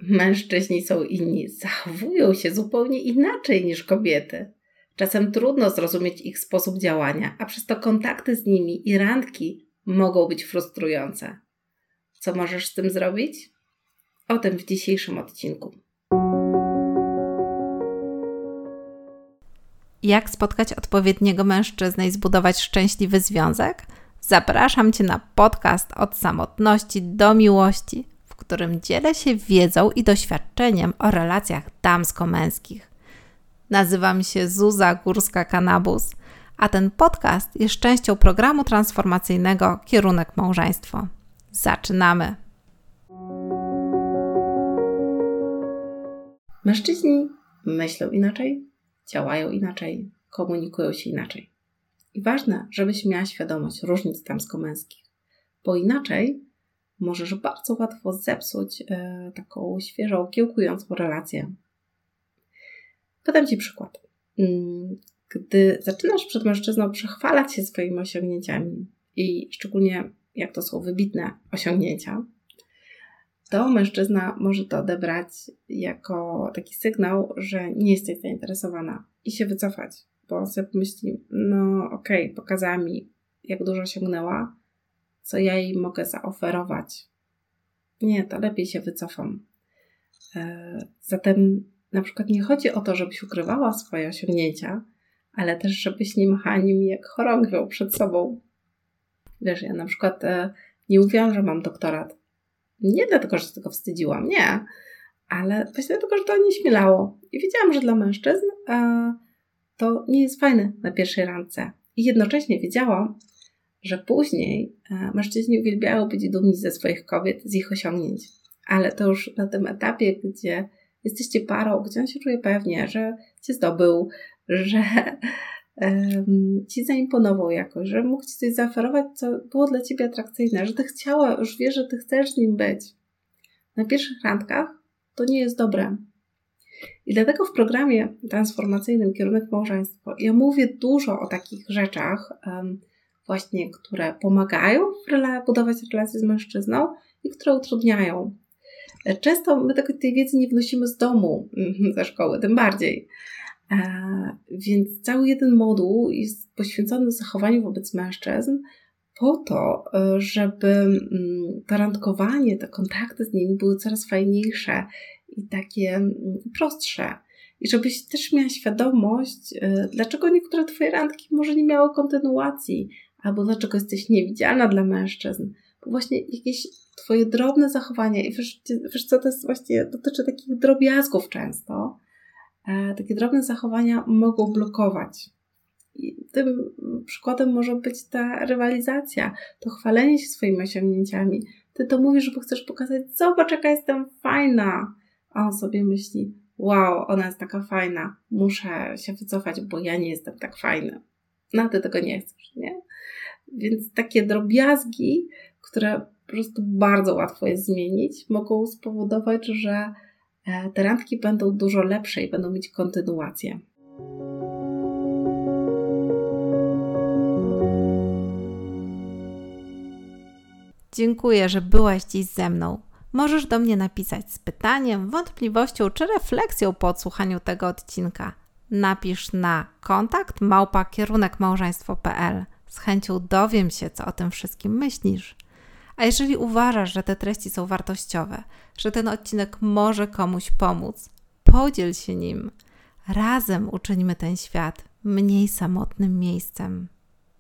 Mężczyźni są inni, zachowują się zupełnie inaczej niż kobiety. Czasem trudno zrozumieć ich sposób działania, a przez to kontakty z nimi i randki mogą być frustrujące. Co możesz z tym zrobić? O tym w dzisiejszym odcinku. Jak spotkać odpowiedniego mężczyznę i zbudować szczęśliwy związek? Zapraszam Cię na podcast Od samotności do miłości, w którym dzielę się wiedzą i doświadczeniem o relacjach damsko-męskich. Nazywam się Zuza Górska-Kanabus, a ten podcast jest częścią programu transformacyjnego Kierunek Małżeństwo. Zaczynamy! Mężczyźni myślą inaczej, działają inaczej, komunikują się inaczej. I ważne, żebyś miała świadomość różnic damsko-męskich, bo inaczej możesz bardzo łatwo zepsuć taką świeżą, kiełkującą relację. Podam Ci przykład. Gdy zaczynasz przed mężczyzną przechwalać się swoimi osiągnięciami i szczególnie jak to są wybitne osiągnięcia, to mężczyzna może to odebrać jako taki sygnał, że nie jesteś zainteresowana i się wycofać, bo on sobie pomyśli, pokazała mi, jak dużo osiągnęła, co ja jej mogę zaoferować. Nie, to lepiej się wycofam. Zatem na przykład nie chodzi o to, żebyś ukrywała swoje osiągnięcia, ale też żebyś nie machała nimi jak chorągwią przed sobą. Wiesz, ja na przykład nie mówiłam, że mam doktorat. Nie dlatego, że się tego wstydziłam, nie. Ale właśnie dlatego, że to nie śmielało. I wiedziałam, że dla mężczyzn to nie jest fajne na pierwszej randce. I jednocześnie wiedziałam, że później mężczyźni uwielbiają być dumni ze swoich kobiet, z ich osiągnięć. Ale to już na tym etapie, gdzie jesteście parą, gdzie on się czuje pewnie, że Cię zdobył, że Ci zaimponował jakoś, że mógł Ci coś zaoferować, co było dla Ciebie atrakcyjne, że Ty chciała, już wiesz, że Ty chcesz z nim być. Na pierwszych randkach to nie jest dobre. I dlatego w programie transformacyjnym Kierunek Małżeństwo ja mówię dużo o takich rzeczach, właśnie, które pomagają budować relacje z mężczyzną i które utrudniają. Często my tej wiedzy nie wnosimy z domu, ze szkoły, tym bardziej. Więc cały jeden moduł jest poświęcony zachowaniu wobec mężczyzn po to, żeby to randkowanie, te kontakty z nimi były coraz fajniejsze i takie prostsze. I żebyś też miała świadomość, dlaczego niektóre Twoje randki może nie miały kontynuacji, albo dlaczego jesteś niewidzialna dla mężczyzn. Bo właśnie jakieś Twoje drobne zachowania i wiesz co, to jest właśnie, dotyczy takich drobiazgów często. Takie drobne zachowania mogą blokować. I tym przykładem może być ta rywalizacja, to chwalenie się swoimi osiągnięciami. Ty to mówisz, bo chcesz pokazać, zobacz jaka jestem fajna. A on sobie myśli, wow, ona jest taka fajna, muszę się wycofać, bo ja nie jestem tak fajny. No a ty tego nie chcesz, nie? Więc takie drobiazgi, które po prostu bardzo łatwo jest zmienić, mogą spowodować, że te randki będą dużo lepsze i będą mieć kontynuację. Dziękuję, że byłaś dziś ze mną. Możesz do mnie napisać z pytaniem, wątpliwością czy refleksją po odsłuchaniu tego odcinka. Napisz na kontakt@kierunkmałżeństwo.pl. Z chęcią dowiem się, co o tym wszystkim myślisz. A jeżeli uważasz, że te treści są wartościowe, że ten odcinek może komuś pomóc, podziel się nim. Razem uczyńmy ten świat mniej samotnym miejscem.